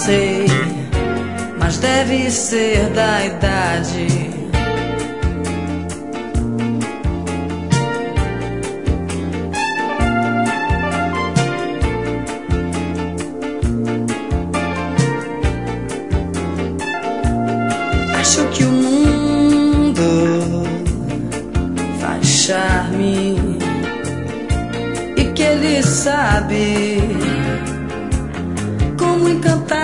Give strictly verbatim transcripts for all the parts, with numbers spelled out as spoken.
sei, mas deve ser da idade. Acho que o mundo faz charme e que ele sabe como encantar.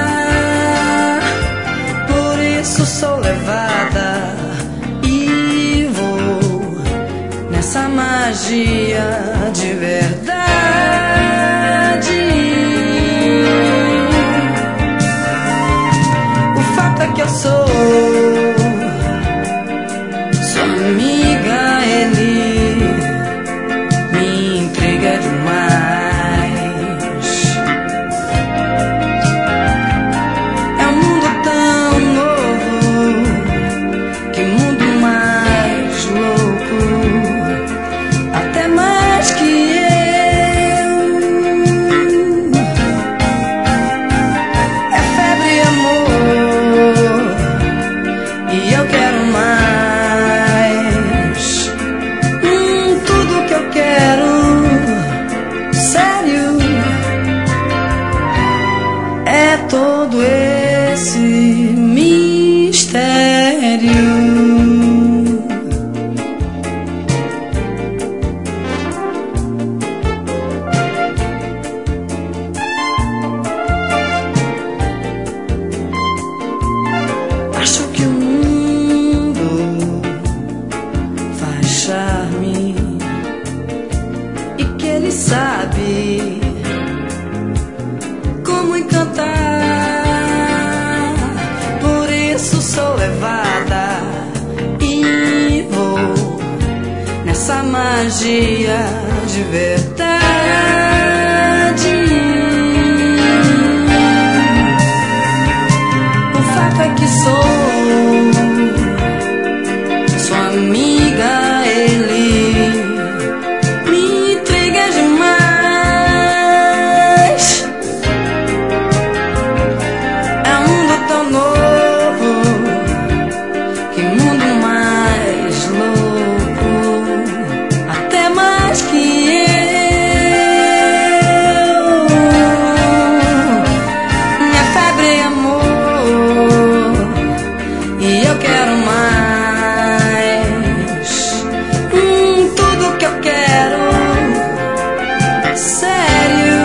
Por isso sou levada e vou nessa magia de verdade. O fato é que eu sou sua amiga, ele me intriga demais. É um mundo tão novo, que mundo mais louco, até mais que eu. É febre e amor, e eu quero mais. Hum, tudo que eu quero, sério, é todo esse mistério. Acho que o mundo faz charme e que ele sabe como encantar. Por isso sou levada e vou nessa magia de verdade. O fato é que sou sua amiga, ele me intriga demais. É um mundo tão novo, que mundo mais louco, até mais que eu. Minha febre é amor, e eu quero mais. Hum, tudo que eu quero, sério,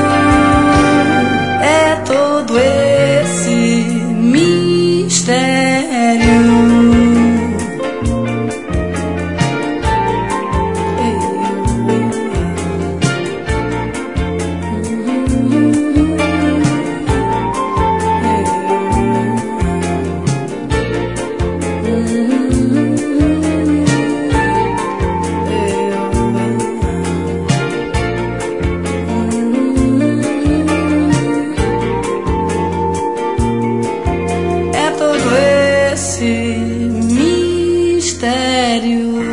é todo esse mistério. É todo esse mistério.